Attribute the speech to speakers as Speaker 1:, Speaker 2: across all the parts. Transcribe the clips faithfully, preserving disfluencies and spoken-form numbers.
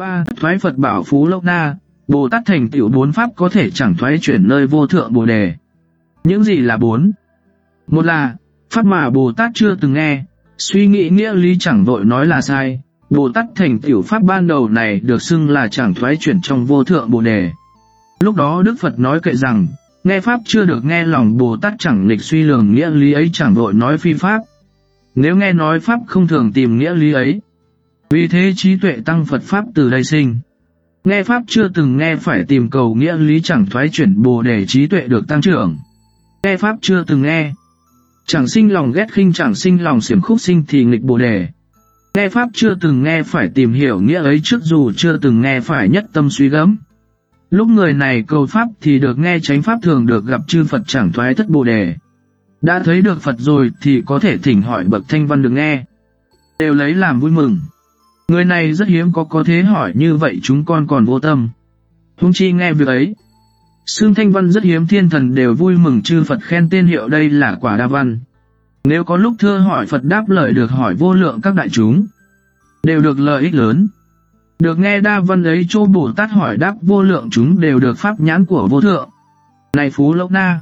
Speaker 1: ba. Thoái Phật bảo Phú Lộc Na, Bồ Tát thành tựu bốn pháp có thể chẳng thoái chuyển nơi vô thượng Bồ đề. Những gì là bốn? Một là pháp mà Bồ Tát chưa từng nghe, suy nghĩ nghĩa lý chẳng vội nói là sai. Bồ Tát thành tựu pháp ban đầu này được xưng là chẳng thoái chuyển trong vô thượng Bồ đề. Lúc đó Đức Phật nói kệ rằng, nghe pháp chưa được nghe lòng Bồ Tát chẳng lịch suy lường nghĩa lý ấy chẳng vội nói phi pháp. Nếu nghe nói pháp không thường tìm nghĩa lý ấy. Vì thế trí tuệ tăng Phật pháp từ đây sinh. Nghe pháp chưa từng nghe phải tìm cầu nghĩa lý chẳng thoái chuyển Bồ đề trí tuệ được tăng trưởng. Nghe pháp chưa từng nghe, chẳng sinh lòng ghét khinh chẳng sinh lòng xiểm khúc sinh thì nghịch Bồ đề. Nghe pháp chưa từng nghe phải tìm hiểu nghĩa ấy trước dù chưa từng nghe phải nhất tâm suy gẫm. Lúc người này cầu pháp thì được nghe chánh pháp thường được gặp chư Phật chẳng thoái thất Bồ đề. Đã thấy được Phật rồi thì có thể thỉnh hỏi bậc thanh văn được nghe, đều lấy làm vui mừng. Người này rất hiếm có có thế hỏi như vậy chúng con còn vô tâm. Huống chi nghe việc ấy. Xương thanh văn rất hiếm thiên thần đều vui mừng chư Phật khen tên hiệu đây là quả đa văn. Nếu có lúc thưa hỏi Phật đáp lời được hỏi vô lượng các đại chúng, đều được lợi ích lớn. Được nghe đa văn ấy chỗ Bồ Tát hỏi đáp vô lượng chúng đều được pháp nhãn của vô thượng. Này Phú Lộc Na,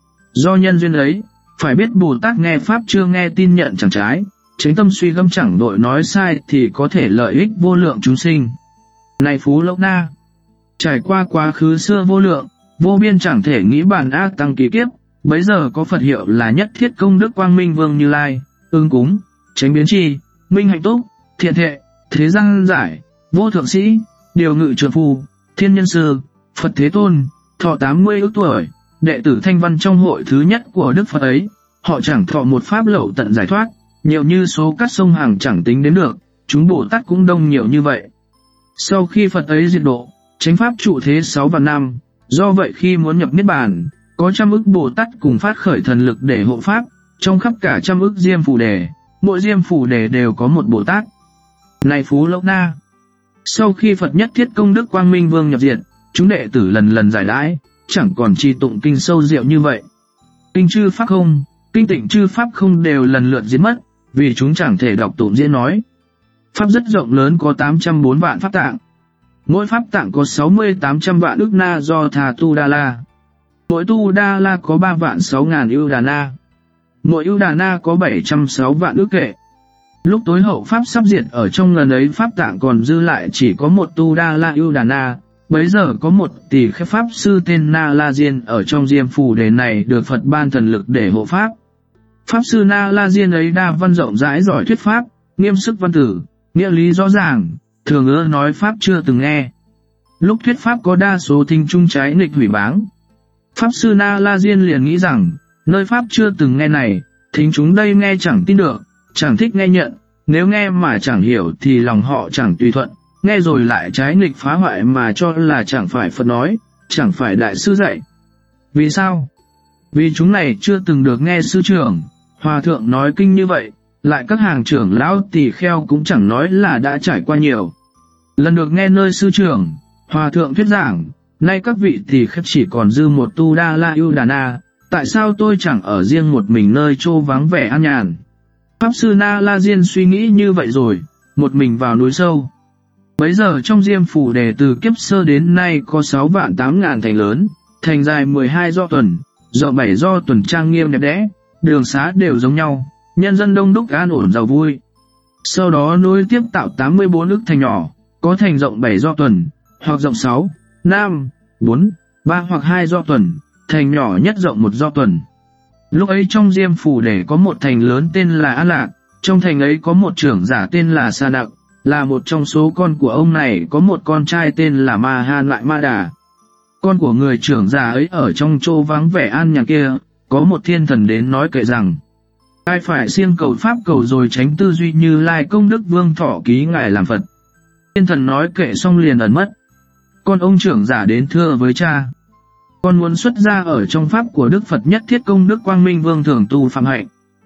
Speaker 1: do nhân duyên ấy, phải biết Bồ Tát nghe pháp chưa nghe tin nhận chẳng trái, chánh tâm suy gẫm chẳng đội nói sai thì có thể lợi ích vô lượng chúng sinh. Này Phú Lộc Na, trải qua quá khứ xưa vô lượng, vô biên chẳng thể nghĩ bản ác tăng kỳ kiếp, bấy giờ có Phật hiệu là Nhất Thiết Công Đức Quang Minh Vương Như Lai, ưng cúng, chánh biến trì, minh hạnh túc, thiện thệ, thế gian giải, vô thượng sĩ, điều ngự trượng phu, thiên nhân sư, Phật Thế Tôn, thọ tám mươi ức tuổi, đệ tử thanh văn trong hội thứ nhất của Đức Phật ấy, họ chẳng thọ một pháp lậu tận giải thoát, nhiều như số cát sông hàng chẳng tính đến được, chúng Bồ Tát cũng đông nhiều như vậy. Sau khi Phật ấy diệt độ, chánh pháp trụ thế sáu vạn năm, do vậy khi muốn nhập Niết Bàn, có trăm ức Bồ Tát cùng phát khởi thần lực để hộ pháp, trong khắp cả trăm ức diêm phù đề, mỗi diêm phù đề đều có một Bồ Tát. Này Phú Lộc Na, sau khi Phật Nhất Thiết Công Đức Quang Minh Vương nhập diệt, chúng đệ tử lần lần giải đãi, chẳng còn chi tụng kinh sâu diệu như vậy. Kinh chư pháp không, kinh tịnh chư pháp không đều lần lượt diệt mất, vì chúng chẳng thể đọc tụng diễn nói. Pháp rất rộng lớn có tám trăm bốn vạn pháp tạng. Mỗi pháp tạng có sáu mươi tám trăm vạn ức na do thà tu đa la. Mỗi tu đa la có ba vạn sáu ngàn ưu đà na. Mỗi ưu đà na có bảy trăm sáu vạn ức kệ. Lúc tối hậu pháp sắp diệt ở trong lần ấy pháp tạng còn dư lại chỉ có một tu đa la ưu đà na. Bấy giờ có một tỷ khép pháp sư tên Na La Diên ở trong diêm phù đề này được Phật ban thần lực để hộ pháp. Pháp sư Na La Diên ấy đa văn rộng rãi giỏi thuyết pháp, nghiêm sức văn tử, nghĩa lý rõ ràng, thường ưa nói pháp chưa từng nghe. Lúc thuyết pháp có đa số thinh trung trái nghịch hủy báng. Pháp sư Na La Diên liền nghĩ rằng, nơi pháp chưa từng nghe này, thính chúng đây nghe chẳng tin được, chẳng thích nghe nhận, nếu nghe mà chẳng hiểu thì lòng họ chẳng tùy thuận, nghe rồi lại trái nghịch phá hoại mà cho là chẳng phải Phật nói, chẳng phải Đại sư dạy. Vì sao? Vì chúng này chưa từng được nghe sư trưởng, hòa thượng nói kinh như vậy, lại các hàng trưởng lão tỳ kheo cũng chẳng nói là đã trải qua nhiều lần được nghe nơi sư trưởng, hòa thượng thuyết giảng. Nay các vị tỳ kheo chỉ còn dư một tu đa la ưu đà na, tại sao tôi chẳng ở riêng một mình nơi chô vắng vẻ an nhàn? Pháp sư Na La Diên suy nghĩ như vậy rồi, một mình vào núi sâu. Bấy giờ trong diêm phủ đề từ kiếp sơ đến nay có sáu vạn tám ngàn thành lớn, thành dài mười hai do tuần, rộng bảy do tuần trang nghiêm đẹp đẽ, đường xá đều giống nhau, nhân dân đông đúc an ổn giàu vui. Sau đó nối tiếp tạo tám mươi bốn ức thành nhỏ, có thành rộng bảy do tuần, hoặc rộng sáu, năm, bốn, ba hoặc hai do tuần, thành nhỏ nhất rộng một do tuần. Lúc ấy trong diêm phủ đề có một thành lớn tên là An Lạc, trong thành ấy có một trưởng giả tên là Sa Nặc, là một trong số con của ông này có một con trai tên là Ma Han lại Ma Đà. Con của người trưởng giả ấy ở trong chỗ vắng vẻ an nhàn kia, có một thiên thần đến nói kệ rằng, ai phải siêng cầu pháp cầu rồi tránh tư duy Như Lai Công Đức Vương thọ ký ngài làm Phật. Thiên thần nói kệ xong liền ẩn mất. Con ông trưởng giả đến thưa với cha, con muốn xuất gia ở trong pháp của Đức Phật Nhất Thiết Công Đức Quang Minh Vương thường tu phạm hạnh.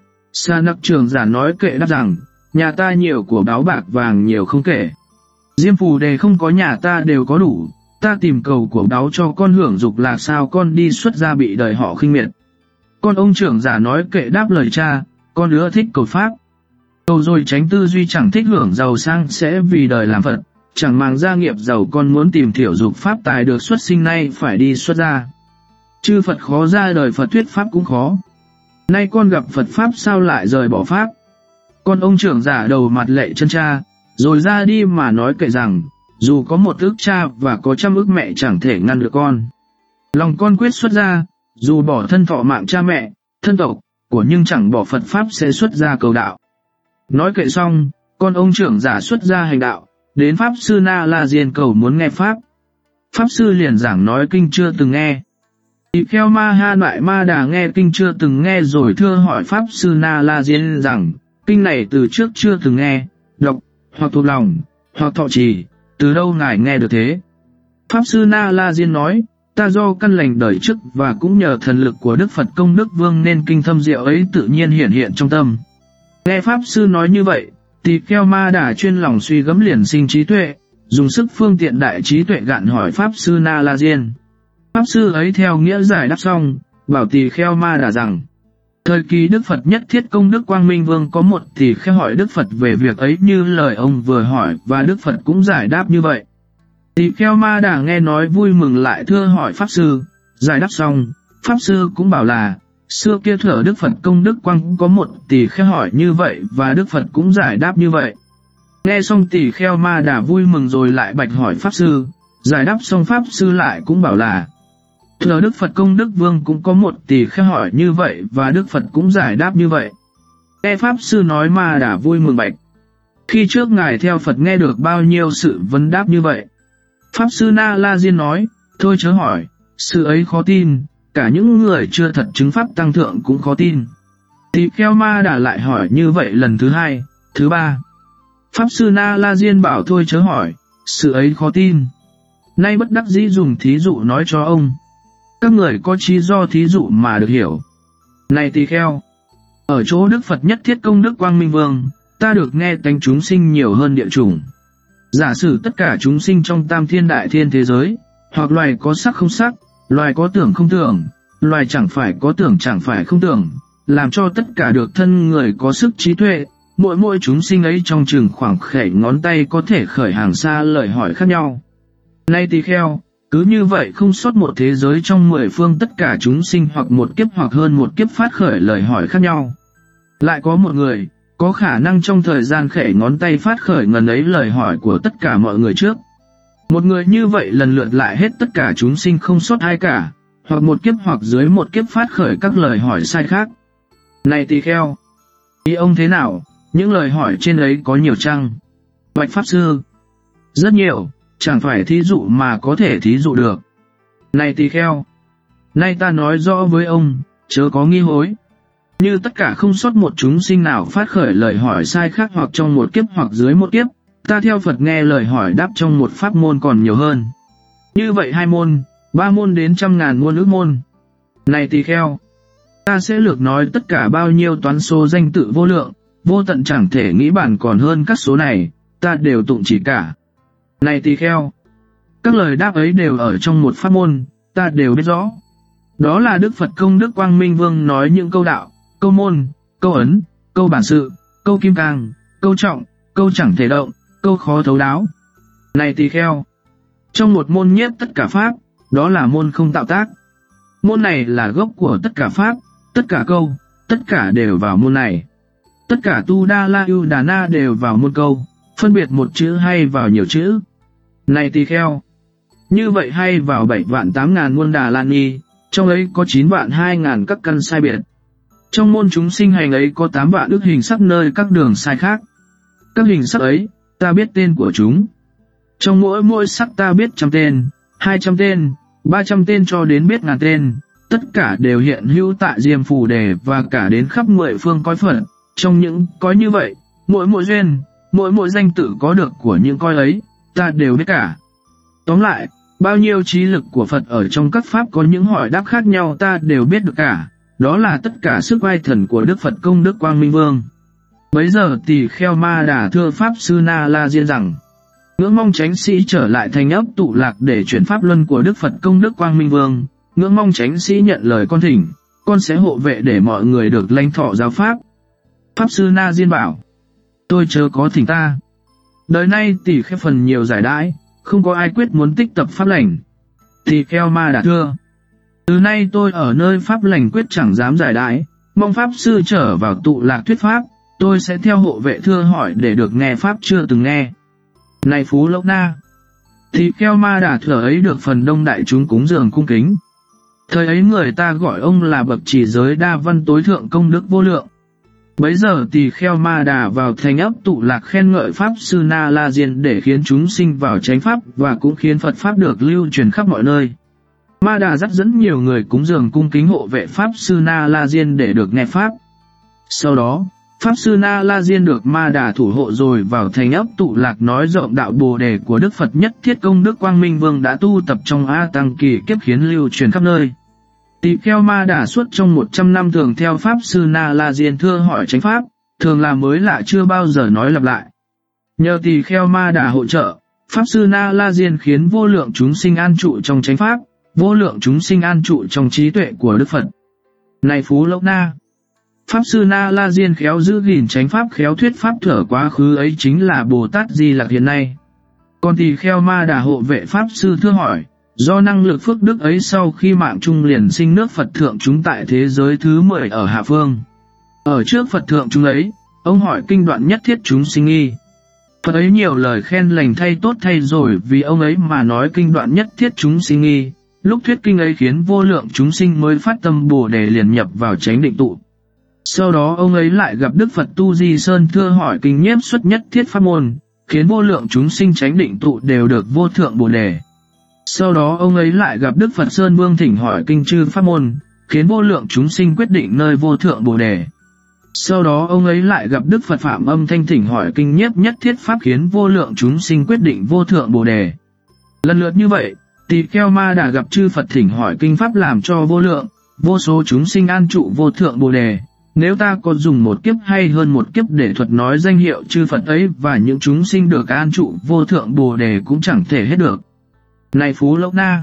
Speaker 1: Sa Nặc trưởng giả nói kệ đáp rằng, nhà ta nhiều của báu bạc vàng nhiều không kể, diêm phù đề không có nhà ta đều có đủ, ta tìm cầu của báu cho con hưởng dục là sao con đi xuất gia bị đời họ khinh miệt. Con ông trưởng giả nói kệ đáp lời cha, con ưa thích cầu pháp, cầu rồi tránh tư duy chẳng thích hưởng giàu sang sẽ vì đời làm Phật, chẳng màng gia nghiệp giàu con muốn tìm thiểu dục pháp tài được xuất sinh nay phải đi xuất gia. Chư Phật khó ra đời Phật thuyết pháp cũng khó. Nay con gặp Phật pháp sao lại rời bỏ pháp? Con ông trưởng giả đầu mặt lệ chân cha, rồi ra đi mà nói kệ rằng, dù có một ức cha và có trăm ức mẹ chẳng thể ngăn được con. Lòng con quyết xuất gia, dù bỏ thân thọ mạng cha mẹ, thân tộc, của nhưng chẳng bỏ Phật pháp sẽ xuất gia cầu đạo. Nói kệ xong, con ông trưởng giả xuất gia hành đạo, đến Pháp Sư Na La Diên cầu muốn nghe Pháp. Pháp Sư liền giảng nói kinh chưa từng nghe. Tỳ kheo Ma Ha Loại Ma Đà nghe kinh chưa từng nghe rồi thưa hỏi Pháp Sư Na La Diên rằng, kinh này từ trước chưa từng nghe, đọc, hoặc thuộc lòng, hoặc thọ trì, từ đâu ngài nghe được thế? Pháp Sư Na La Diên nói, ta do căn lành đời trước và cũng nhờ thần lực của Đức Phật Công Đức Vương nên kinh thâm diệu ấy tự nhiên hiển hiện trong tâm. Nghe Pháp Sư nói như vậy, tỳ kheo Ma Đà chuyên lòng suy gẫm liền sinh trí tuệ, dùng sức phương tiện đại trí tuệ gạn hỏi Pháp Sư Na La Diên. Pháp Sư ấy theo nghĩa giải đáp xong, bảo tỳ kheo Ma Đà rằng, thời kỳ Đức Phật nhất thiết Công Đức Quang Minh Vương có một tỳ kheo hỏi Đức Phật về việc ấy như lời ông vừa hỏi và Đức Phật cũng giải đáp như vậy. Tỳ kheo Ma Đà nghe nói vui mừng lại thưa hỏi Pháp Sư, giải đáp xong, Pháp Sư cũng bảo là, xưa kia thuở Đức Phật Công Đức Quang cũng có một tỳ kheo hỏi như vậy và Đức Phật cũng giải đáp như vậy. Nghe xong tỳ kheo Ma Đà vui mừng rồi lại bạch hỏi Pháp Sư, giải đáp xong Pháp Sư lại cũng bảo là, thuở Đức Phật Công Đức Vương cũng có một tỳ kheo hỏi như vậy và Đức Phật cũng giải đáp như vậy. Nghe Pháp Sư nói Ma Đà vui mừng bạch, khi trước ngài theo Phật nghe được bao nhiêu sự vấn đáp như vậy? Pháp Sư Na La Diên nói, thôi chớ hỏi, sự ấy khó tin, cả những người chưa thật chứng pháp tăng thượng cũng khó tin. Tỳ kheo Ma Đà lại hỏi như vậy lần thứ hai, thứ ba. Pháp Sư Na La Diên bảo thôi chớ hỏi, sự ấy khó tin. Nay bất đắc dĩ dùng thí dụ nói cho ông. Các người có trí do thí dụ mà được hiểu. Này tỳ kheo, ở chỗ Đức Phật nhất thiết Công Đức Quang Minh Vương, ta được nghe tánh chúng sinh nhiều hơn địa chủng. Giả sử tất cả chúng sinh trong tam thiên đại thiên thế giới, hoặc loài có sắc không sắc, loài có tưởng không tưởng, loài chẳng phải có tưởng chẳng phải không tưởng, làm cho tất cả được thân người có sức trí tuệ, mỗi mỗi chúng sinh ấy trong chừng khoảng khẩy ngón tay có thể khởi hàng xa lời hỏi khác nhau. Nay tỳ kheo, cứ như vậy không sót một thế giới trong mười phương tất cả chúng sinh hoặc một kiếp hoặc hơn một kiếp phát khởi lời hỏi khác nhau. Lại có một người, có khả năng trong thời gian khẽ ngón tay phát khởi ngần ấy lời hỏi của tất cả mọi người trước. Một người như vậy lần lượt lại hết tất cả chúng sinh không sót ai cả, hoặc một kiếp hoặc dưới một kiếp phát khởi các lời hỏi sai khác. Này tỳ kheo, ý ông thế nào, những lời hỏi trên ấy có nhiều chăng? Bạch Pháp Sư, rất nhiều, chẳng phải thí dụ mà có thể thí dụ được. Này tỳ kheo, nay ta nói rõ với ông, chớ có nghi hối. Như tất cả không sót một chúng sinh nào phát khởi lời hỏi sai khác hoặc trong một kiếp hoặc dưới một kiếp, ta theo Phật nghe lời hỏi đáp trong một pháp môn còn nhiều hơn. Như vậy hai môn, ba môn đến trăm ngàn môn ước môn. Này tỳ kheo, ta sẽ lược nói tất cả bao nhiêu toán số danh tự vô lượng, vô tận chẳng thể nghĩ bản còn hơn các số này, ta đều tụng chỉ cả. Này tỳ kheo, các lời đáp ấy đều ở trong một pháp môn, ta đều biết rõ. Đó là Đức Phật Công Đức Quang Minh Vương nói những câu đạo, câu môn, câu ấn, câu bản sự, câu kim cang, câu trọng, câu chẳng thể động, câu khó thấu đáo. Này tỳ kheo, trong một môn nhiếp tất cả pháp, đó là môn không tạo tác. Môn này là gốc của tất cả pháp, tất cả câu, tất cả đều vào môn này. Tất cả tu đa la ưu đà na đều vào môn câu, phân biệt một chữ hay vào nhiều chữ. Này tỳ kheo, như vậy hay vào bảy vạn tám ngàn môn đà la ni, trong ấy có chín vạn hai ngàn các căn sai biệt. Trong môn chúng sinh hành ấy có tám vạn ức hình sắc nơi các đường sai khác. Các hình sắc ấy, ta biết tên của chúng. Trong mỗi mỗi sắc ta biết trăm tên, hai trăm tên, ba trăm tên cho đến biết ngàn tên, tất cả đều hiện hữu tại Diêm Phù Đề và cả đến khắp mười phương cõi Phật. Trong những cõi như vậy, mỗi mỗi duyên, mỗi mỗi danh tự có được của những cõi ấy, ta đều biết cả. Tóm lại, bao nhiêu trí lực của Phật ở trong các pháp có những hỏi đáp khác nhau ta đều biết được cả. Đó là tất cả sức vai thần của Đức Phật Công Đức Quang Minh Vương. Bấy giờ tỳ kheo Ma Đà thưa Pháp Sư Na La Diên rằng, ngưỡng mong chánh sĩ trở lại thành ấp tụ lạc để chuyển pháp luân của Đức Phật Công Đức Quang Minh Vương. Ngưỡng mong chánh sĩ nhận lời con thỉnh, con sẽ hộ vệ để mọi người được lãnh thọ giáo pháp. Pháp Sư Na Diên bảo, tôi chớ có thỉnh ta. Đời nay tỷ kheo phần nhiều giải đãi, không có ai quyết muốn tích tập pháp lành. Tỳ kheo Ma Đà thưa: từ nay tôi ở nơi pháp lành quyết chẳng dám giải đãi, mong pháp sư trở vào tụ lạc thuyết pháp, tôi sẽ theo hộ vệ thưa hỏi để được nghe pháp chưa từng nghe. Này Phú Lốc Na, Tỳ kheo Ma Đà thừa ấy được phần đông đại chúng cúng dường cung kính. Thời ấy người ta gọi ông là bậc chỉ giới đa văn tối thượng công đức vô lượng. Bấy giờ Tỳ kheo Ma Đà vào thành ấp tụ lạc khen ngợi pháp sư Na La Diên để khiến chúng sinh vào chánh pháp và cũng khiến Phật pháp được lưu truyền khắp mọi nơi. Ma Đà dắt dẫn nhiều người cúng dường cung kính hộ vệ pháp sư Na La Diên để được nghe pháp. Sau đó, pháp sư Na La Diên được Ma Đà thủ hộ rồi vào thành ấp tụ lạc nói rộng đạo Bồ đề của Đức Phật Nhất Thiết Công Đức Quang Minh Vương đã tu tập trong A Tăng kỳ kiếp khiến lưu truyền khắp nơi. Tỳ kheo Ma Đà suốt trong một trăm năm thường theo pháp sư Na La Diên thưa hỏi chánh pháp, thường là mới lạ chưa bao giờ nói lặp lại. Nhờ tỳ kheo Ma Đà hỗ trợ, pháp sư Na La Diên khiến vô lượng chúng sinh an trụ trong chánh pháp, vô lượng chúng sinh an trụ trong trí tuệ của Đức Phật. Này Phú Lốc Na, pháp sư Na La Diên khéo giữ gìn chánh pháp khéo thuyết pháp thuở quá khứ ấy chính là Bồ Tát Di Lặc hiện nay. Còn tỳ kheo Ma Đà hộ vệ pháp sư thưa hỏi, do năng lực phước đức ấy sau khi mạng chung liền sinh nước Phật thượng chúng tại thế giới thứ mười ở hạ phương. Ở trước Phật thượng chúng ấy, ông hỏi kinh đoạn nhất thiết chúng sinh nghi. Phật ấy nhiều lời khen lành thay tốt thay rồi vì ông ấy mà nói kinh đoạn nhất thiết chúng sinh nghi. Lúc thuyết kinh ấy khiến vô lượng chúng sinh mới phát tâm Bồ đề liền nhập vào chánh định tụ. Sau đó ông ấy lại gặp Đức Phật Tu Di Sơn thưa hỏi kinh nhiếp xuất nhất thiết pháp môn, khiến vô lượng chúng sinh chánh định tụ đều được vô thượng Bồ đề. Sau đó ông ấy lại gặp Đức Phật Sơn Vương thỉnh hỏi kinh chư pháp môn, khiến vô lượng chúng sinh quyết định nơi vô thượng Bồ đề. Sau đó ông ấy lại gặp Đức Phật Phạm Âm Thanh thỉnh hỏi kinh nhiếp nhất thiết pháp khiến vô lượng chúng sinh quyết định vô thượng Bồ đề. Lần lượt như vậy, tỳ kheo Ma Đà gặp chư Phật thỉnh hỏi kinh pháp làm cho vô lượng, vô số chúng sinh an trụ vô thượng Bồ đề. Nếu ta có dùng một kiếp hay hơn một kiếp để thuật nói danh hiệu chư Phật ấy và những chúng sinh được an trụ vô thượng Bồ đề cũng chẳng thể hết được. Này Phú Lốc Na,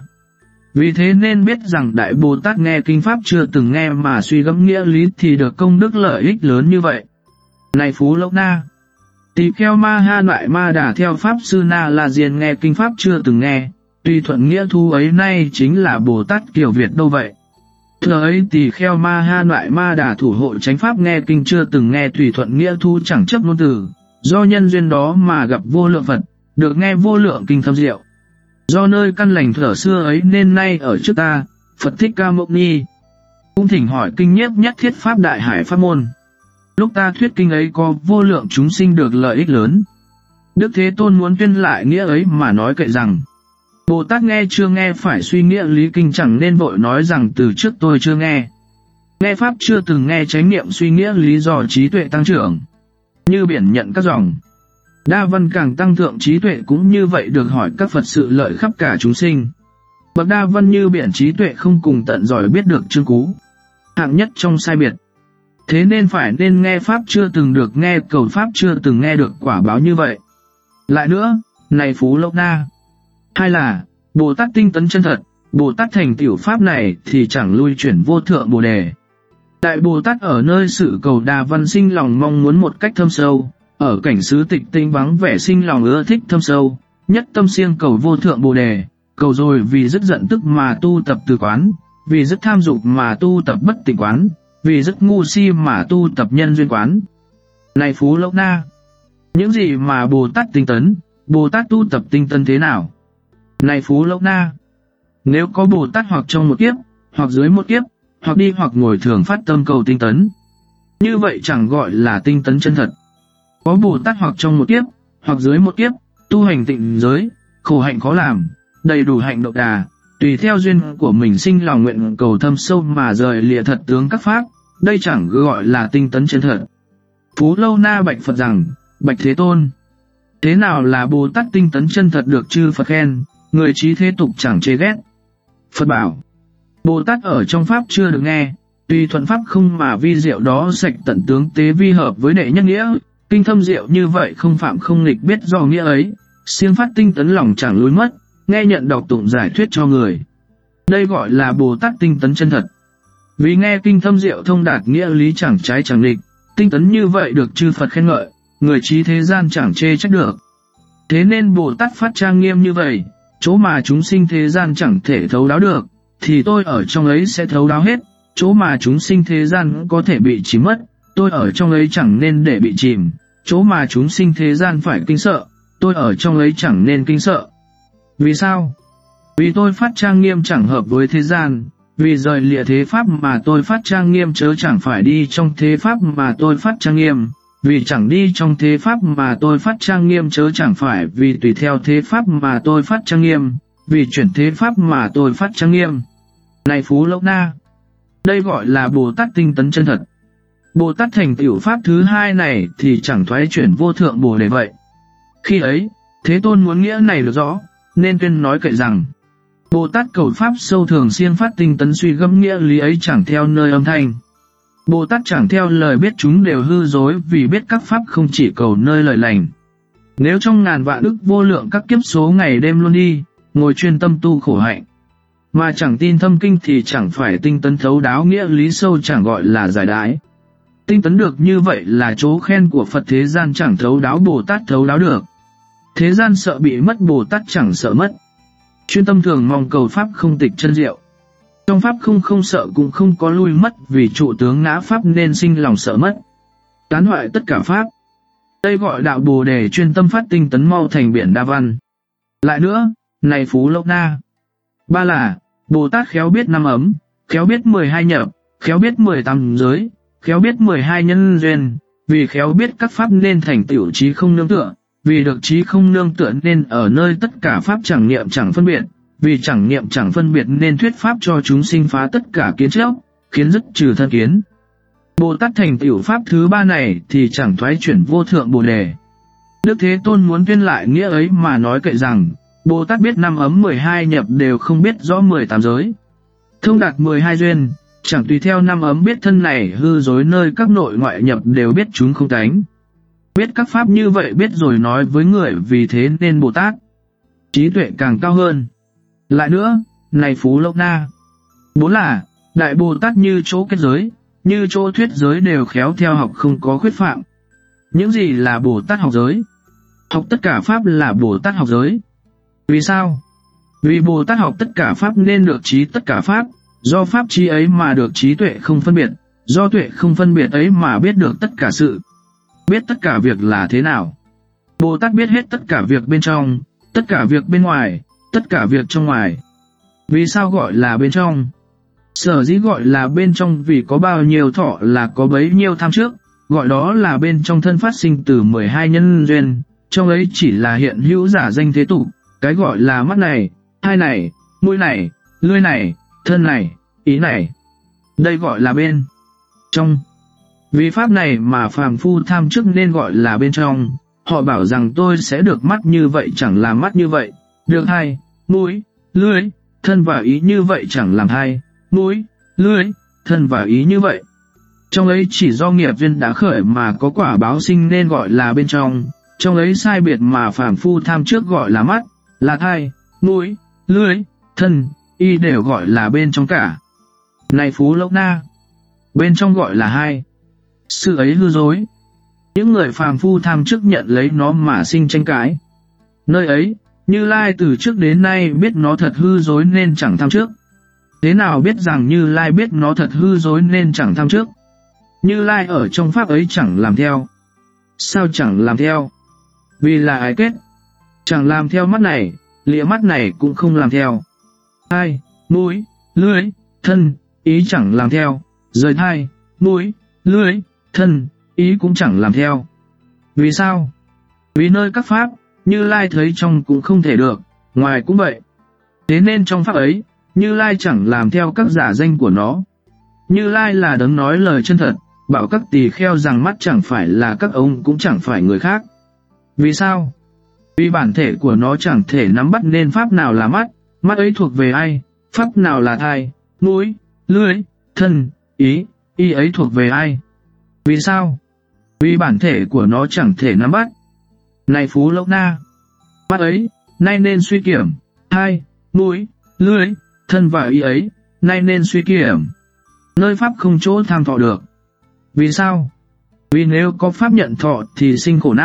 Speaker 1: vì thế nên biết rằng Đại Bồ Tát nghe kinh pháp chưa từng nghe mà suy gẫm nghĩa lý thì được công đức lợi ích lớn như vậy. Này Phú Lốc Na, tỳ kheo Ma Ha Loại Ma Đà theo pháp sư Na La Diên nghe kinh pháp chưa từng nghe, tùy thuận nghĩa thu ấy nay chính là Bồ Tát Kiều Việt đâu vậy. Thừa ấy tỳ kheo Ma Ha Loại Ma Đà thủ hộ chánh pháp nghe kinh chưa từng nghe tùy thuận nghĩa thu chẳng chấp ngôn từ, do nhân duyên đó mà gặp vô lượng Phật, được nghe vô lượng kinh thâm diệu. Do nơi căn lành thuở xưa ấy nên nay ở trước ta, Phật Thích Ca Mâu Ni cũng thỉnh hỏi kinh nhiếp nhất thiết pháp đại hải pháp môn. Lúc ta thuyết kinh ấy có vô lượng chúng sinh được lợi ích lớn. Đức Thế Tôn muốn tuyên lại nghĩa ấy mà nói kệ rằng, Bồ Tát nghe chưa nghe phải suy nghĩa lý kinh chẳng nên vội nói rằng từ trước tôi chưa nghe. Nghe pháp chưa từng nghe chánh niệm suy nghĩa lý do trí tuệ tăng trưởng. Như biển nhận các dòng. Đa văn càng tăng thượng trí tuệ cũng như vậy được hỏi các Phật sự lợi khắp cả chúng sinh. Bậc đa văn như biển trí tuệ không cùng tận giỏi biết được chương cú. Hạng nhất trong sai biệt. Thế nên phải nên nghe pháp chưa từng được nghe cầu pháp chưa từng nghe được quả báo như vậy. Lại nữa, này Phú Lốc Na, hay là, Bồ Tát tinh tấn chân thật, Bồ Tát thành tiểu pháp này thì chẳng lui chuyển vô thượng Bồ đề. Đại Bồ Tát ở nơi sự cầu đa văn sinh lòng mong muốn một cách thâm sâu, ở cảnh xứ tịch tinh vắng vẻ sinh lòng ưa thích thâm sâu, nhất tâm siêng cầu vô thượng Bồ đề, cầu rồi vì dứt giận tức mà tu tập từ quán, vì dứt tham dục mà tu tập bất tịnh quán, vì dứt ngu si mà tu tập nhân duyên quán. Này Phú Lốc Na, những gì mà Bồ Tát tinh tấn, Bồ Tát tu tập tinh tấn thế nào? Này Phú Lốc Na, nếu có Bồ Tát hoặc trong một kiếp, hoặc dưới một kiếp, hoặc đi hoặc ngồi thường phát tâm cầu tinh tấn, như vậy chẳng gọi là tinh tấn chân thật. Có Bồ Tát hoặc trong một kiếp, hoặc dưới một kiếp, tu hành tịnh giới, khổ hạnh khó làm, đầy đủ hạnh độ đà, tùy theo duyên của mình sinh lòng nguyện cầu thâm sâu mà rời lìa thật tướng các pháp, đây chẳng gọi là tinh tấn chân thật. Phú Lâu Na bạch Phật rằng, bạch Thế Tôn, thế nào là Bồ Tát tinh tấn chân thật được chư Phật khen, người trí thế tục chẳng chê ghét? Phật bảo, Bồ Tát ở trong pháp chưa được nghe, tùy thuận pháp không mà vi diệu đó sạch tận tướng tế vi hợp với đệ nhất nghĩa, kinh thâm diệu như vậy không phạm không nghịch biết do nghĩa ấy, siêng phát tinh tấn lòng chẳng lối mất, nghe nhận đọc tụng giải thuyết cho người. Đây gọi là Bồ Tát tinh tấn chân thật. Vì nghe kinh thâm diệu thông đạt nghĩa lý chẳng trái chẳng nghịch, tinh tấn như vậy được chư Phật khen ngợi, người trí thế gian chẳng chê trách được. Thế nên Bồ Tát phát trang nghiêm như vậy, chỗ mà chúng sinh thế gian chẳng thể thấu đáo được, thì tôi ở trong ấy sẽ thấu đáo hết. Chỗ mà chúng sinh thế gian có thể bị chìm mất, tôi ở trong ấy chẳng nên để bị chìm. Chỗ mà chúng sinh thế gian phải kinh sợ, tôi ở trong ấy chẳng nên kinh sợ. Vì sao? Vì tôi phát trang nghiêm chẳng hợp với thế gian, vì rời lìa thế pháp mà tôi phát trang nghiêm chớ chẳng phải đi trong thế pháp mà tôi phát trang nghiêm, vì chẳng đi trong thế pháp mà tôi phát trang nghiêm chớ chẳng phải vì tùy theo thế pháp mà tôi phát trang nghiêm, vì chuyển thế pháp mà tôi phát trang nghiêm. Này Phú Lậu Na, đây gọi là Bồ Tát tinh tấn chân thật. Bồ Tát thành tựu pháp thứ hai này thì chẳng thoái chuyển vô thượng Bồ Đề vậy. Khi ấy, Thế Tôn muốn nghĩa này được rõ, nên tuyên nói kệ rằng, Bồ Tát cầu pháp sâu thường xuyên phát tinh tấn suy gẫm nghĩa lý ấy chẳng theo nơi âm thanh. Bồ Tát chẳng theo lời biết chúng đều hư dối vì biết các pháp không chỉ cầu nơi lời lành. Nếu trong ngàn vạn ức vô lượng các kiếp số ngày đêm luôn đi, ngồi chuyên tâm tu khổ hạnh, mà chẳng tin thâm kinh thì chẳng phải tinh tấn thấu đáo nghĩa lý sâu chẳng gọi là giải đãi. Tinh tấn được như vậy là chỗ khen của Phật thế gian chẳng thấu đáo Bồ Tát thấu đáo được. Thế gian sợ bị mất Bồ Tát chẳng sợ mất. Chuyên tâm thường mong cầu pháp không tịch chân diệu. Trong pháp không không sợ cũng không có lui mất vì trụ tướng ngã pháp nên sinh lòng sợ mất. Tán hoại tất cả pháp. Đây gọi đạo Bồ Đề chuyên tâm phát tinh tấn mau thành biển đa văn. Lại nữa, này Phú Lậu Na, ba là Bồ Tát khéo biết năm ấm, khéo biết mười hai nhập, khéo biết mười tám giới, khéo biết mười hai nhân duyên, vì khéo biết các pháp nên thành tựu trí không nương tựa, vì được trí không nương tựa nên ở nơi tất cả pháp chẳng niệm chẳng phân biệt, vì chẳng niệm chẳng phân biệt nên thuyết pháp cho chúng sinh phá tất cả kiến chấp, khiến dứt trừ thân kiến. Bồ Tát thành tựu pháp thứ ba này thì chẳng thoái chuyển vô thượng Bồ Đề. Đức Thế Tôn muốn tuyên lại nghĩa ấy mà nói kệ rằng, Bồ Tát biết năm ấm mười hai nhập đều không biết rõ mười tám giới. Thông đạt mười hai duyên, chẳng tùy theo năm ấm biết thân này hư dối nơi các nội ngoại nhập đều biết chúng không tánh. Biết các pháp như vậy biết rồi nói với người vì thế nên Bồ Tát trí tuệ càng cao hơn. Lại nữa, này Phú Lậu Na, bốn là Đại Bồ Tát như chỗ kết giới, như chỗ thuyết giới đều khéo theo học không có khuyết phạm. Những gì là Bồ Tát học giới? Học tất cả pháp là Bồ Tát học giới. Vì sao? Vì Bồ Tát học tất cả pháp nên được trí tất cả pháp, do pháp trí ấy mà được trí tuệ không phân biệt, do tuệ không phân biệt ấy mà biết được tất cả sự. Biết tất cả việc là thế nào? Bồ Tát biết hết tất cả việc bên trong, tất cả việc bên ngoài, tất cả việc trong ngoài. Vì sao gọi là bên trong? Sở dĩ gọi là bên trong vì có bao nhiêu thọ là có bấy nhiêu tham trước, gọi đó là bên trong thân phát sinh từ mười hai nhân duyên, trong ấy chỉ là hiện hữu giả danh thế tục, cái gọi là mắt này, tai này, mũi này, lưỡi này, thân này, ý này. Đây gọi là bên trong. Vì pháp này mà phàm phu tham trước nên gọi là bên trong. Họ bảo rằng tôi sẽ được mắt như vậy chẳng làm mắt như vậy, được tai, mũi, lưỡi, thân và ý như vậy chẳng làm tai, mũi, lưỡi, thân và ý như vậy. Trong ấy chỉ do nghiệp duyên đã khởi mà có quả báo sinh nên gọi là bên trong. Trong ấy sai biệt mà phàm phu tham trước gọi là mắt, là tai, mũi, lưỡi, thân, ý đều gọi là bên trong cả. Này Phú Lậu Na, bên trong gọi là hai. Sự ấy hư dối. Những người phàm phu tham trước nhận lấy nó mà sinh tranh cãi. Nơi ấy, Như Lai từ trước đến nay biết nó thật hư dối nên chẳng tham trước. Thế nào biết rằng Như Lai biết nó thật hư dối nên chẳng tham trước? Như Lai ở trong pháp ấy chẳng làm theo. Sao chẳng làm theo? Vì là ái kết. Chẳng làm theo mắt này, lìa mắt này cũng không làm theo. Tai, mũi, lưỡi, thân, ý chẳng làm theo. Rời tai, mũi, lưỡi, thân, ý cũng chẳng làm theo. Vì sao? Vì nơi các pháp, Như Lai thấy trong cũng không thể được, ngoài cũng vậy. Thế nên trong pháp ấy, Như Lai chẳng làm theo các giả danh của nó. Như Lai là đấng nói lời chân thật, bảo các tỳ kheo rằng mắt chẳng phải là các ông cũng chẳng phải người khác. Vì sao? Vì bản thể của nó chẳng thể nắm bắt nên pháp nào là mắt, mắt ấy thuộc về ai, pháp nào là tai, mũi, lưỡi, thân, ý, ý ấy thuộc về ai. Vì sao? Vì bản thể của nó chẳng thể nắm bắt. Này Phú Lậu Na, mắt ấy, nay nên suy kiểm, tai, mũi, lưỡi, thân và ý ấy, nay nên suy kiểm. Nơi pháp không chỗ tham thọ được. Vì sao? Vì nếu có pháp nhận thọ thì sinh khổ não,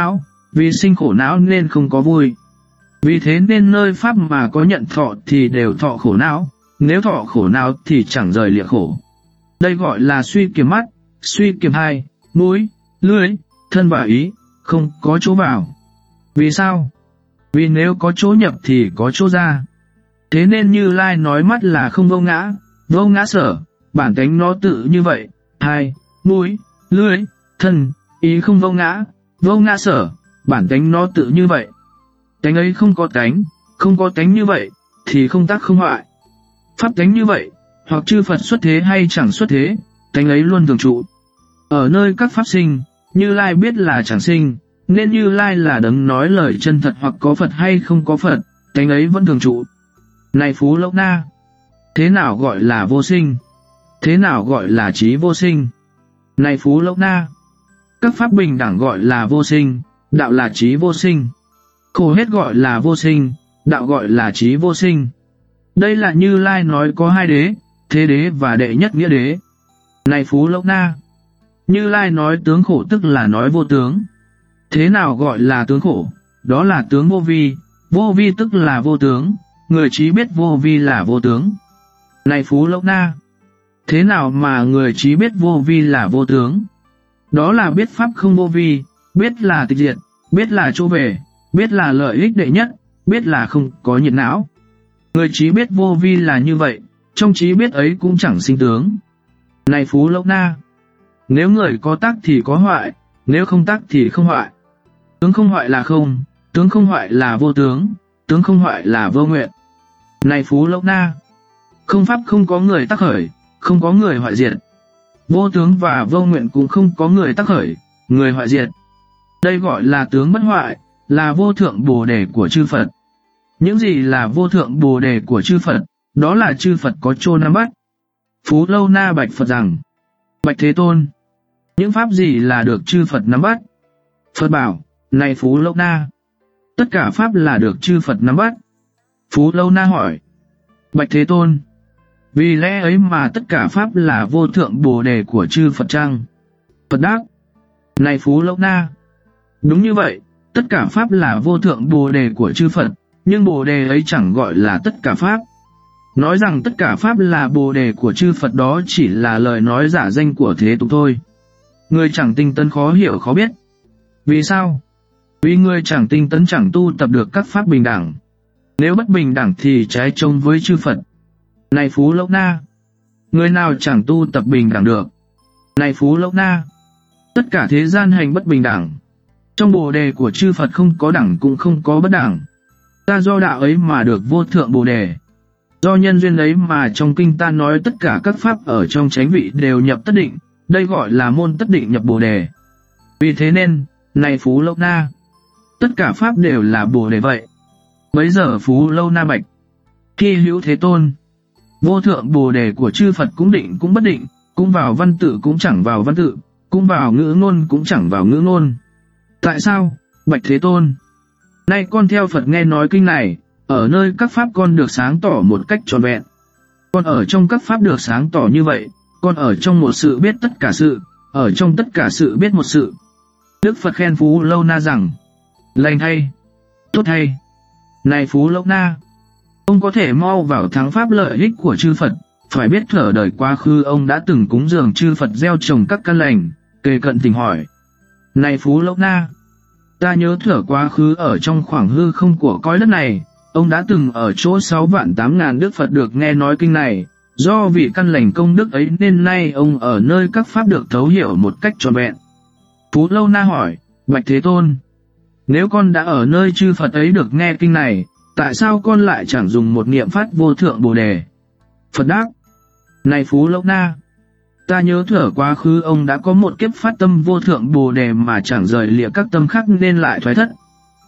Speaker 1: vì sinh khổ não nên không có vui. Vì thế nên nơi pháp mà có nhận thọ thì đều thọ khổ não, nếu thọ khổ não thì chẳng rời lìa khổ. Đây gọi là suy kiềm mắt, suy kiềm hai, mũi, lưỡi, thân và ý, không có chỗ vào. Vì sao? Vì nếu có chỗ nhập thì có chỗ ra. Thế nên Như Lai nói mắt là không vô ngã, vô ngã sở, bản tánh nó tự như vậy. Hai, mũi, lưỡi, thân, ý không vô ngã, vô ngã sở, bản tánh nó tự như vậy. Tánh ấy không có tánh, không có tánh như vậy, thì không tác không hoại. Pháp tánh như vậy, hoặc chư Phật xuất thế hay chẳng xuất thế, tánh ấy luôn thường trụ. Ở nơi các pháp sinh, Như Lai biết là chẳng sinh, nên Như Lai là đấng nói lời chân thật, hoặc có Phật hay không có Phật, tánh ấy vẫn thường trụ. Này Phú Lậu Na, thế nào gọi là vô sinh? Thế nào gọi là trí vô sinh? Này Phú Lậu Na, các pháp bình đẳng gọi là vô sinh, đạo là trí vô sinh. Khổ hết gọi là vô sinh, đạo gọi là trí vô sinh. Đây là Như Lai nói có hai đế, thế đế và đệ nhất nghĩa đế. Này Phú Lậu Na, Như Lai nói tướng khổ tức là nói vô tướng. Thế nào gọi là tướng khổ? Đó là tướng vô vi, vô vi tức là vô tướng, người trí biết vô vi là vô tướng. Này Phú Lậu Na, thế nào mà người trí biết vô vi là vô tướng? Đó là biết pháp không vô vi, biết là tịch diệt, biết là chỗ về, biết là lợi ích đệ nhất, biết là không có nhiệt não. Người trí biết vô vi là như vậy, trong trí biết ấy cũng chẳng sinh tướng. Này Phú Lậu Na, nếu người có tác thì có hoại, nếu không tác thì không hoại. Tướng không hoại là không, tướng không hoại là vô tướng, tướng không hoại là vô nguyện. Này Phú Lậu Na, không pháp không có người tác khởi, không có người hoại diệt. Vô tướng và vô nguyện cũng không có người tác khởi, người hoại diệt. Đây gọi là tướng bất hoại, là vô thượng bồ đề của chư Phật. Những gì là vô thượng bồ đề của chư Phật? Đó là chư Phật có chô nắm bắt. Phú Lậu Na bạch Phật rằng: Bạch Thế Tôn, những pháp gì là được chư Phật nắm bắt? Phật bảo: Này Phú Lậu Na, tất cả pháp là được chư Phật nắm bắt. Phú Lậu Na hỏi: Bạch Thế Tôn, vì lẽ ấy mà tất cả pháp là vô thượng bồ đề của chư Phật chăng? Phật đáp: Này Phú Lậu Na, đúng như vậy, tất cả pháp là vô thượng bồ đề của chư Phật, nhưng bồ đề ấy chẳng gọi là tất cả pháp. Nói rằng tất cả pháp là bồ đề của chư Phật đó chỉ là lời nói giả danh của thế tục thôi. Người chẳng tinh tấn khó hiểu khó biết. Vì sao? Vì người chẳng tinh tấn chẳng tu tập được các pháp bình đẳng. Nếu bất bình đẳng thì trái trông với chư Phật. Này Phú Lậu Na, người nào chẳng tu tập bình đẳng được? Này Phú Lậu Na, tất cả thế gian hành bất bình đẳng. Trong bồ đề của chư Phật không có đẳng cũng không có bất đẳng. Ta do đạo ấy mà được vô thượng bồ đề. Do nhân duyên ấy mà trong kinh ta nói tất cả các pháp ở trong chánh vị đều nhập tất định. Đây gọi là môn tất định nhập bồ đề. Vì thế nên, này Phú Lậu Na, tất cả pháp đều là bồ đề vậy. Bấy giờ Phú Lậu Na bạch: Khi hữu Thế Tôn, vô thượng bồ đề của chư Phật cũng định cũng bất định, cũng vào văn tự cũng chẳng vào văn tự, cũng vào ngữ ngôn cũng chẳng vào ngữ ngôn. Tại sao, bạch Thế Tôn? Nay con theo Phật nghe nói kinh này, ở nơi các pháp con được sáng tỏ một cách trọn vẹn. Con ở trong các pháp được sáng tỏ như vậy, con ở trong một sự biết tất cả sự, ở trong tất cả sự biết một sự. Đức Phật khen Phú Lậu Na rằng: Lành thay, tốt thay. Này Phú Lậu Na, ông có thể mau vào thắng pháp lợi ích của chư Phật, phải biết thở đời quá khứ ông đã từng cúng dường chư Phật gieo trồng các căn lành. Kề cận tình hỏi: Này Phú Lậu Na, ta nhớ thở quá khứ ở trong khoảng hư không của cõi đất này, ông đã từng ở chỗ sáu vạn tám ngàn Đức Phật được nghe nói kinh này. Do vị căn lành công đức ấy nên nay ông ở nơi các pháp được thấu hiểu một cách trọn vẹn. Phú Lậu Na hỏi: Bạch Thế Tôn, nếu con đã ở nơi chư Phật ấy được nghe kinh này, tại sao con lại chẳng dùng một niệm phát vô thượng bồ đề? Phật đáp: Này Phú Lậu Na, ta nhớ thở quá khứ ông đã có một kiếp phát tâm vô thượng bồ đề mà chẳng rời lìa các tâm khác nên lại thoái thất.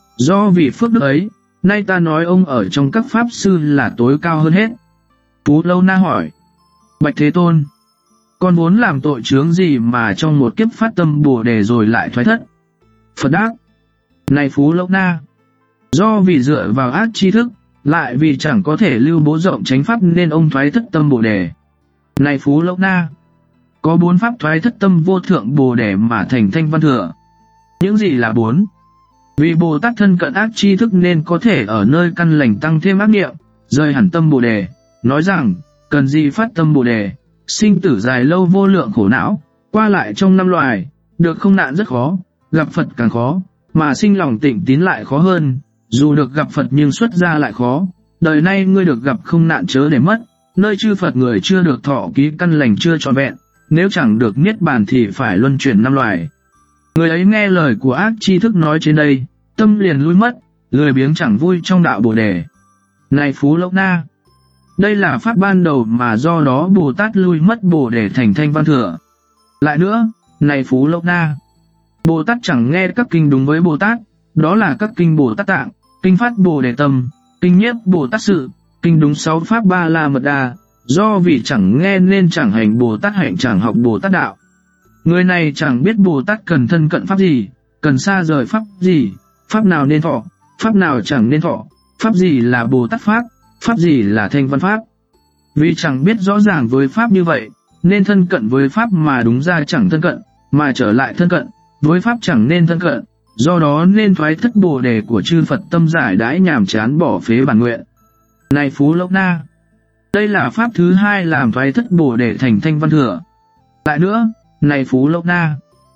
Speaker 1: Do vì phước đức ấy, nay ta nói ông ở trong các pháp sư là tối cao hơn hết. Phú Lậu Na hỏi: Bạch Thế Tôn, con muốn làm tội chướng gì mà trong một kiếp phát tâm bồ đề rồi lại thoái thất? Phật đáp: Này Phú Lậu Na, do vì dựa vào ác tri thức, lại vì chẳng có thể lưu bố rộng chánh pháp nên ông thoái thất tâm bồ đề. Này Phú Lậu Na, có bốn pháp thoái thất tâm vô thượng bồ đề mà thành thanh văn thừa. Những gì là bốn? Vì Bồ Tát thân cận ác tri thức nên có thể ở nơi căn lành tăng thêm ác niệm, rời hẳn tâm Bồ Đề, nói rằng, cần gì phát tâm Bồ Đề, sinh tử dài lâu vô lượng khổ não, qua lại trong năm loài, được không nạn rất khó, gặp Phật càng khó, mà sinh lòng tịnh tín lại khó hơn, dù được gặp Phật nhưng xuất gia lại khó, đời nay ngươi được gặp không nạn chớ để mất, nơi chư Phật người chưa được thọ ký căn lành chưa trọn vẹn, nếu chẳng được niết bàn thì phải luân chuyển năm loài. Người ấy nghe lời của ác tri thức nói trên đây, tâm liền lui mất, lười biếng chẳng vui trong đạo Bồ Đề. Này Phú Lộc Na, đây là pháp ban đầu mà do đó Bồ Tát lui mất Bồ Đề thành Thanh Văn Thừa. Lại nữa, này Phú Lộc Na, Bồ Tát chẳng nghe các kinh đúng với Bồ Tát, đó là các kinh Bồ Tát Tạng, kinh Phát Bồ Đề Tâm, kinh Nhiếp Bồ Tát Sự, kinh đúng sáu pháp Ba La Mật Đa, do vì chẳng nghe nên chẳng hành Bồ Tát hạnh, chẳng học Bồ Tát đạo. Người này chẳng biết Bồ Tát cần thân cận pháp gì, cần xa rời pháp gì, pháp nào nên thọ, pháp nào chẳng nên thọ, pháp gì là Bồ Tát Pháp, pháp gì là Thanh Văn Pháp. Vì chẳng biết rõ ràng với pháp như vậy, nên thân cận với pháp mà đúng ra chẳng thân cận, mà trở lại thân cận, với pháp chẳng nên thân cận, do đó nên thoái thất Bồ Đề của chư Phật tâm giải đãi nhàm chán bỏ phế bản nguyện. Này Phú Lộc Na, đây là pháp thứ hai làm thoái thất Bồ Đề thành Thanh Văn Thừa. Lại nữa, này Phú Lộc Na,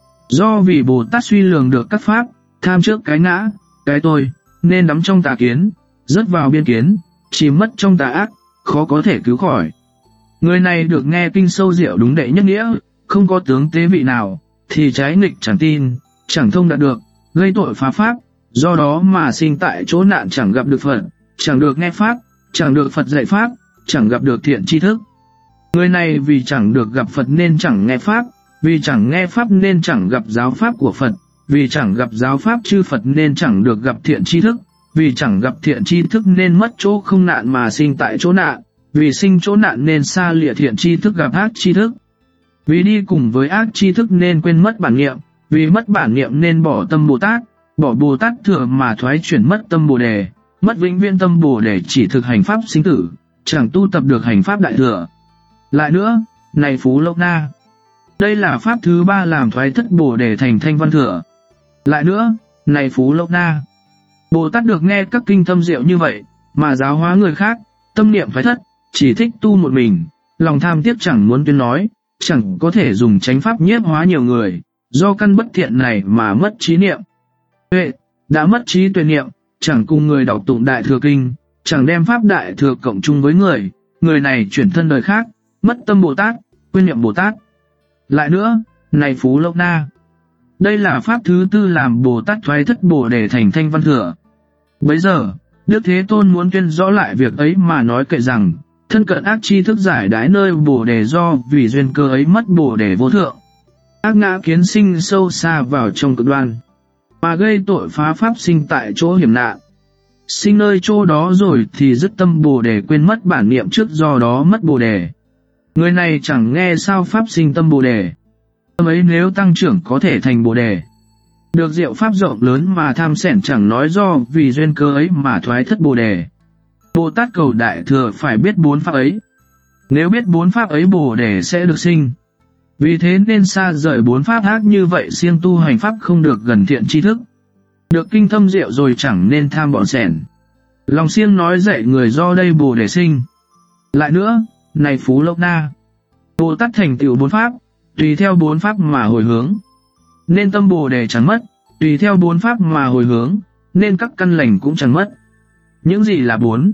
Speaker 1: do vì Bồ Tát suy lường được các pháp, tham trước cái ngã, cái tôi, nên đắm trong tà kiến, rớt vào biên kiến, chìm mất trong tà ác, khó có thể cứu khỏi. Người này được nghe kinh sâu diệu đúng đệ nhất nghĩa, không có tướng tế vị nào, thì trái nghịch chẳng tin, chẳng thông đạt được, gây tội phá pháp, do đó mà sinh tại chỗ nạn, chẳng gặp được Phật, chẳng được nghe pháp, chẳng được Phật dạy pháp, chẳng gặp được thiện tri thức. Người này vì chẳng được gặp Phật nên chẳng nghe pháp, vì chẳng nghe pháp nên chẳng gặp giáo pháp của Phật, vì chẳng gặp giáo pháp chư Phật nên chẳng được gặp thiện tri thức, vì chẳng gặp thiện tri thức nên mất chỗ không nạn mà sinh tại chỗ nạn, vì sinh chỗ nạn nên xa lìa thiện tri thức gặp ác tri thức, vì đi cùng với ác tri thức nên quên mất bản niệm, vì mất bản niệm nên bỏ tâm Bồ Tát, bỏ Bồ Tát Thừa mà thoái chuyển mất tâm Bồ Đề, mất vĩnh viễn tâm Bồ Đề chỉ thực hành pháp sinh tử, chẳng tu tập được hành pháp đại thừa. Lại nữa, này Phú Lộc Na, đây là pháp thứ ba làm thoái thất Bồ Đề thành Thanh Văn Thừa. Lại nữa, này Phú Lộc Na, Bồ Tát được nghe các kinh thâm diệu như vậy, mà giáo hóa người khác, tâm niệm thoái thất, chỉ thích tu một mình, lòng tham tiếc chẳng muốn tuyên nói, chẳng có thể dùng chánh pháp nhiếp hóa nhiều người, do căn bất thiện này mà mất trí niệm. Tuệ, đã mất trí tuệ niệm, chẳng cùng người đọc tụng Đại Thừa Kinh, chẳng đem pháp Đại Thừa cộng chung với người, người này chuyển thân đời khác, mất tâm Bồ Tát, quên niệm Bồ Tát. Lại nữa, này Phú Lộc Na, đây là pháp thứ tư làm Bồ Tát thoái thất Bồ Đề thành Thanh Văn Thừa. Bấy giờ, Đức Thế Tôn muốn tuyên rõ lại việc ấy mà nói kệ rằng, thân cận ác tri thức giải đái nơi Bồ Đề do vì duyên cơ ấy mất Bồ Đề vô thượng. Ác ngã kiến sinh sâu xa vào trong cực đoan, mà gây tội phá pháp sinh tại chỗ hiểm nạn. Sinh nơi chỗ đó rồi thì dứt tâm Bồ Đề, quên mất bản niệm trước, do đó mất Bồ Đề. Người này chẳng nghe sao pháp sinh tâm Bồ Đề. Tâm ấy nếu tăng trưởng có thể thành Bồ Đề. Được diệu pháp rộng lớn mà tham xẻn, chẳng nói do vì duyên cơ ấy mà thoái thất Bồ Đề. Bồ Tát cầu Đại Thừa phải biết bốn pháp ấy. Nếu biết bốn pháp ấy Bồ Đề sẽ được sinh. Vì thế nên xa rời bốn pháp ác như vậy, siêng tu hành pháp không được gần thiện tri thức. Được kinh thâm diệu rồi chẳng nên tham bọn xẻn. Lòng siêng nói dạy người do đây Bồ Đề sinh. Lại nữa, này Phú Lộc Na, Bồ Tát thành tựu bốn pháp, tùy theo bốn pháp mà hồi hướng, nên tâm Bồ Đề chẳng mất, tùy theo bốn pháp mà hồi hướng, nên các căn lành cũng chẳng mất. Những gì là bốn?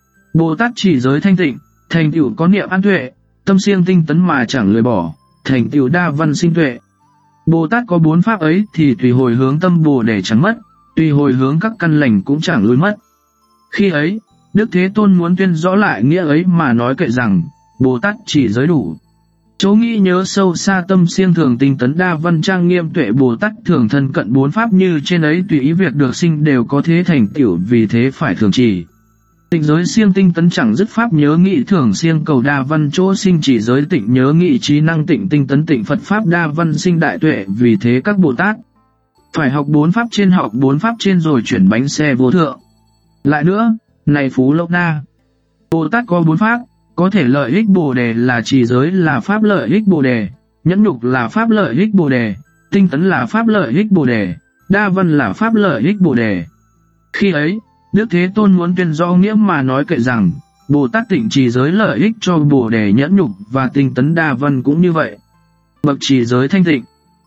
Speaker 1: Bồ Tát chỉ giới thanh tịnh, thành tựu có niệm an tuệ, tâm siêng tinh tấn mà chẳng lười bỏ, thành tựu đa văn sinh tuệ. Bồ Tát có bốn pháp ấy thì tùy hồi hướng tâm Bồ Đề chẳng mất, tùy hồi hướng các căn lành cũng chẳng lui mất. Khi ấy, Đức Thế Tôn muốn tuyên rõ lại nghĩa ấy mà nói kệ rằng, Bồ Tát chỉ giới đủ. Chỗ nghĩ nhớ sâu xa tâm siêng thường tinh tấn đa văn trang nghiêm tuệ, Bồ Tát thường thân cận bốn pháp như trên ấy, tùy ý việc được sinh đều có thế thành tựu, vì thế phải thường trì. Tịnh giới siêng tinh tấn chẳng dứt pháp nhớ nghị thường siêng cầu đa văn, chỗ sinh chỉ giới tịnh nhớ nghị trí năng tịnh tinh tấn tịnh Phật pháp đa văn sinh đại tuệ, vì thế các Bồ Tát phải học bốn pháp trên, học bốn pháp trên rồi chuyển bánh xe vô thượng. Lại nữa, này Phú Lộc Na, Bồ Tát có bốn pháp, có thể lợi ích Bồ Đề là trì giới là pháp lợi ích Bồ Đề, nhẫn nhục là pháp lợi ích Bồ Đề, tinh tấn là pháp lợi ích Bồ Đề, đa văn là pháp lợi ích Bồ Đề. Khi ấy, Đức Thế Tôn muốn tuyên rõ nghĩa mà nói kệ rằng, Bồ Tát tịnh trì giới lợi ích cho Bồ Đề nhẫn nhục và tinh tấn đa văn cũng như vậy. Bậc trì giới thanh tịnh,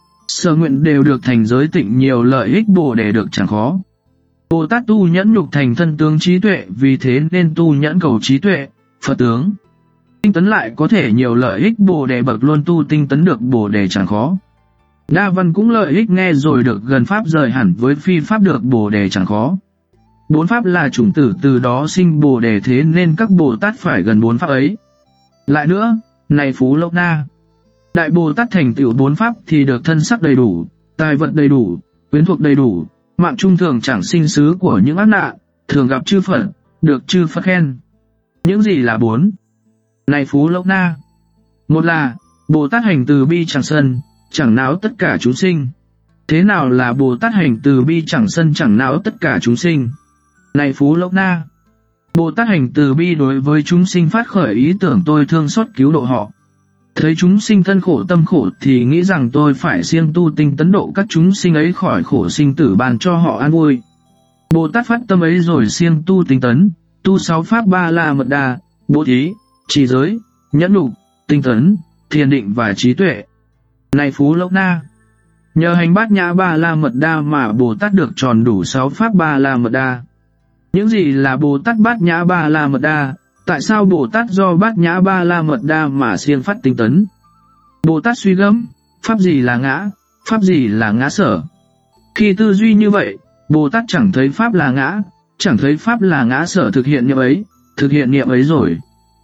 Speaker 1: sở nguyện đều được thành giới tịnh, nhiều lợi ích Bồ Đề được chẳng khó. Bồ Tát tu nhẫn nhục thành thân tướng trí tuệ, vì thế nên tu nhẫn cầu trí tuệ, Phật tướng. Tinh tấn lại có thể nhiều lợi ích Bồ Đề, bậc luôn tu tinh tấn được Bồ Đề chẳng khó. Đa văn cũng lợi ích nghe rồi được gần pháp, rời hẳn với phi pháp được Bồ Đề chẳng khó. Bốn pháp là chủng tử, từ đó sinh Bồ Đề, thế nên các Bồ Tát phải gần bốn pháp ấy. Lại nữa, này Phú Lộc Na, Đại Bồ Tát thành tựu bốn pháp thì được thân sắc đầy đủ, tài vật đầy đủ, quyến thuộc đầy đủ, mạng trung thường chẳng sinh xứ của những ác nạn, thường gặp chư Phật, được chư Phật khen. Những gì là bốn? Này Phú Lộc Na, một là Bồ Tát hành từ bi chẳng sân, chẳng não tất cả chúng sinh. Thế nào là Bồ Tát hành từ bi chẳng sân chẳng não tất cả chúng sinh? Này Phú Lộc Na, Bồ Tát hành từ bi đối với chúng sinh phát khởi ý tưởng tôi thương xót cứu độ họ. Thấy chúng sinh thân khổ tâm khổ thì nghĩ rằng tôi phải siêng tu tinh tấn độ các chúng sinh ấy khỏi khổ sinh tử, ban cho họ an vui. Bồ Tát phát tâm ấy rồi siêng tu tinh tấn, tu sáu pháp ba la mật đa, bố thí, trì giới, nhẫn nhục, tinh tấn, thiền định và trí tuệ. Này Phú Lộc Na, nhờ hành bát nhã ba la mật đa mà Bồ Tát được tròn đủ sáu pháp ba la mật đa. Những gì là Bồ Tát bát nhã ba la mật đa? Tại sao Bồ Tát do bát nhã ba la mật đa mà siêng phát tinh tấn? Bồ Tát suy gẫm, pháp gì là ngã, pháp gì là ngã sở? Khi tư duy như vậy, Bồ Tát chẳng thấy pháp là ngã, chẳng thấy pháp là ngã sở, thực hiện niệm ấy, thực hiện niệm ấy rồi.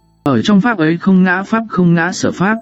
Speaker 1: Ở trong pháp ấy không ngã pháp, không ngã sở pháp.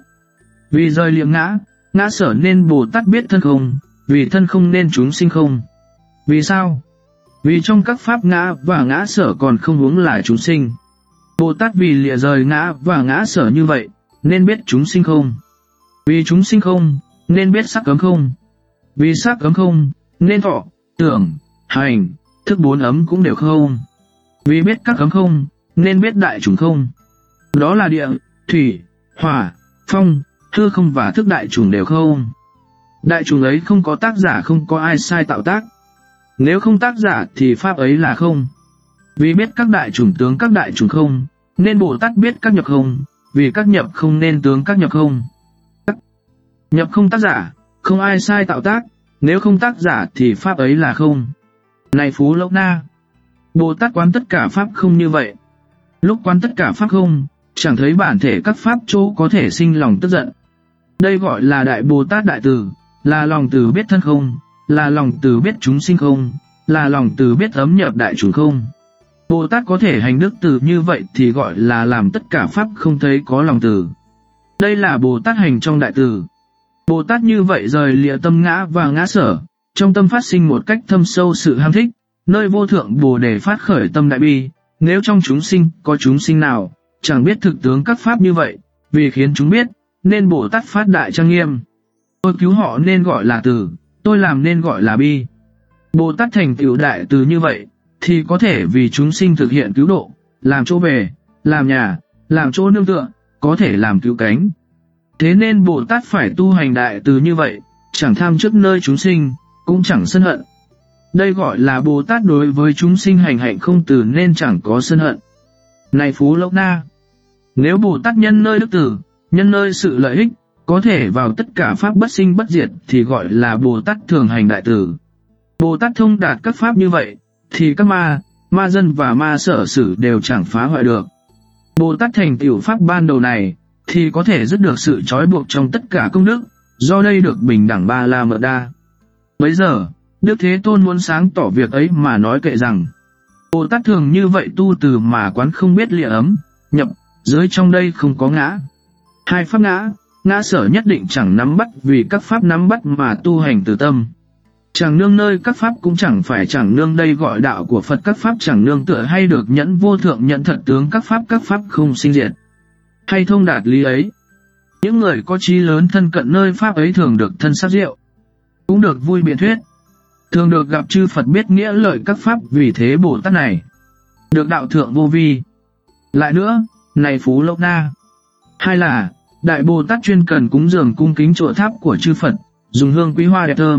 Speaker 1: Vì rời liệm ngã, ngã sở nên Bồ Tát biết thân không, vì thân không nên chúng sinh không. Vì sao? Vì trong các pháp ngã và ngã sở còn không huống là chúng sinh. Bồ Tát vì lìa rời ngã và ngã sở như vậy, nên biết chúng sinh không. Vì chúng sinh không, nên biết sắc cấm không. Vì sắc cấm không, nên thọ, tưởng, hành, thức bốn ấm cũng đều không. Vì biết các cấm không, nên biết đại chủng không. Đó là địa, thủy, hỏa, phong, hư không và thức đại chủng đều không. Đại chủng ấy không có tác giả, không có ai sai tạo tác. Nếu không tác giả thì pháp ấy là không. Vì biết các đại chủng tướng các đại chủng không, nên Bồ Tát biết các nhập không, vì các nhập không nên tướng các nhập không. Các nhập không tác giả, không ai sai tạo tác, nếu không tác giả thì pháp ấy là không. Này Phú Lộc Na, Bồ Tát quán tất cả pháp không như vậy. Lúc quán tất cả pháp không, chẳng thấy bản thể các pháp chỗ có thể sinh lòng tức giận. Đây gọi là Đại Bồ Tát đại từ, là lòng từ biết thân không, là lòng từ biết chúng sinh không, là lòng từ biết ấm nhập đại chủng không. Bồ Tát có thể hành đức từ như vậy thì gọi là làm tất cả pháp không thấy có lòng từ. Đây là Bồ Tát hành trong đại từ. Bồ Tát như vậy rời lìa tâm ngã và ngã sở, trong tâm phát sinh một cách thâm sâu sự ham thích, nơi vô thượng Bồ Đề phát khởi tâm đại bi. Nếu trong chúng sinh có chúng sinh nào chẳng biết thực tướng các pháp như vậy, vì khiến chúng biết, nên Bồ Tát phát đại trang nghiêm. Tôi cứu họ nên gọi là từ, tôi làm nên gọi là bi. Bồ Tát thành tựu đại từ như vậy, thì có thể vì chúng sinh thực hiện cứu độ, làm chỗ về, làm nhà, làm chỗ nương tựa, có thể làm cứu cánh. Thế nên Bồ Tát phải tu hành đại từ như vậy, chẳng tham trước nơi chúng sinh, cũng chẳng sân hận. Đây gọi là Bồ Tát đối với chúng sinh hành hạnh không từ nên chẳng có sân hận. Này Phú Lộc Na, nếu Bồ Tát nhân nơi đức từ, nhân nơi sự lợi ích, có thể vào tất cả pháp bất sinh bất diệt thì gọi là Bồ Tát thường hành đại từ. Bồ Tát thông đạt các pháp như vậy, thì các ma, ma dân và ma sở sử đều chẳng phá hoại được. Bồ Tát thành tựu pháp ban đầu này, thì có thể dứt được sự trói buộc trong tất cả công đức, do đây được bình đẳng ba la mật đa. Bấy giờ, Đức Thế Tôn muốn sáng tỏ việc ấy mà nói kệ rằng, Bồ Tát thường như vậy tu từ mà quán không biết lìa ấm, nhập, giới trong đây không có ngã. Hai pháp ngã, ngã sở nhất định chẳng nắm bắt, vì các pháp nắm bắt mà tu hành từ tâm. Chẳng nương nơi các pháp cũng chẳng phải chẳng nương, đây gọi đạo của Phật, các pháp chẳng nương tựa hay được nhẫn vô thượng nhận thật tướng các pháp, các pháp không sinh diệt. Hay thông đạt lý ấy, những người có trí lớn thân cận nơi pháp ấy thường được thân sắc diệu, cũng được vui biện thuyết, thường được gặp chư Phật biết nghĩa lợi các pháp, vì thế Bồ Tát này được đạo thượng vô vi. Lại nữa, này Phú Lộc Na, hai là Đại Bồ Tát chuyên cần cúng dường cung kính chùa tháp của chư Phật, dùng hương quý hoa đẹp thơm, các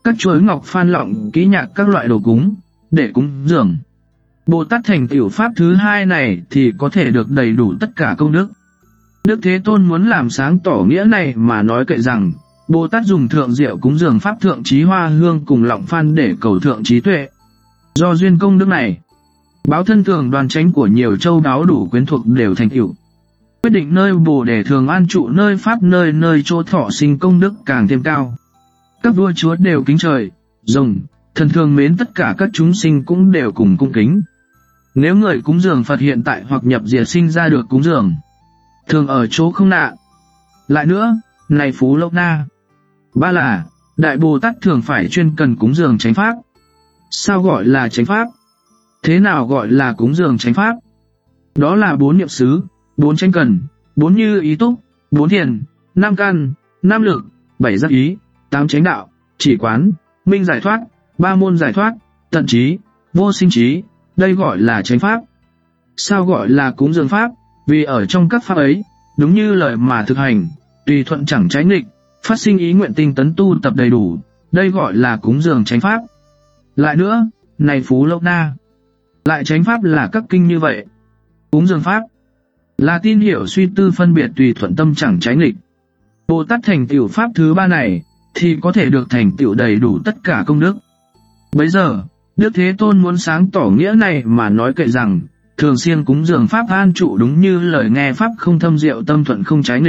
Speaker 1: các chuỗi ngọc phan lọng kỹ nhạc các loại đồ cúng, để cúng dường. Bồ Tát thành tựu pháp thứ hai này thì có thể được đầy đủ tất cả công đức. Đức Thế Tôn muốn làm sáng tỏ nghĩa này mà nói kệ rằng, Bồ Tát dùng thượng diệu cúng dường pháp thượng trí hoa hương cùng lọng phan để cầu thượng trí tuệ. Do duyên công đức này, báo thân thường đoàn chánh của nhiều châu đáo đủ quyến thuộc đều thành tựu. Quyết định nơi Bồ Đề thường an trụ nơi pháp nơi nơi chỗ thọ sinh công đức càng thêm cao. Các vua chúa đều kính trời, rồng, thần thường mến tất cả các chúng sinh cũng đều cùng cung kính. Nếu người cúng dường Phật hiện tại hoặc nhập diệt sinh ra được cúng dường, thường ở chỗ không nạn. Lại nữa, này Phú Lộc Na, ba là, Đại Bồ Tát thường phải chuyên cần cúng dường chánh pháp. Sao gọi là chánh pháp? Thế nào gọi là cúng dường chánh pháp? Đó là bốn niệm xứ, bốn chánh cần, bốn như ý túc, bốn thiền, năm căn, năm lực, bảy giác ý, tám chánh đạo, chỉ quán, minh giải thoát, ba môn giải thoát, tận trí, vô sinh trí, đây gọi là chánh pháp. Sao gọi là cúng dường pháp? Vì ở trong các pháp ấy, đúng như lời mà thực hành, tùy thuận chẳng trái nghịch, phát sinh ý nguyện tinh tấn tu tập đầy đủ, đây gọi là cúng dường chánh pháp. Lại nữa, này Phú Lộc Na, lại chánh pháp là các kinh như vậy. Cúng dường pháp là tin hiểu suy tư phân biệt tùy thuận tâm chẳng trái nghịch. Bồ Tát thành tựu pháp thứ ba này thì có thể được thành tựu đầy đủ tất cả công đức. Bấy giờ, Đức Thế Tôn muốn sáng tỏ nghĩa này mà nói kệ rằng, thường xuyên cúng dường pháp an trụ đúng như lời nghe pháp không thâm diệu tâm thuận không trái nghịch.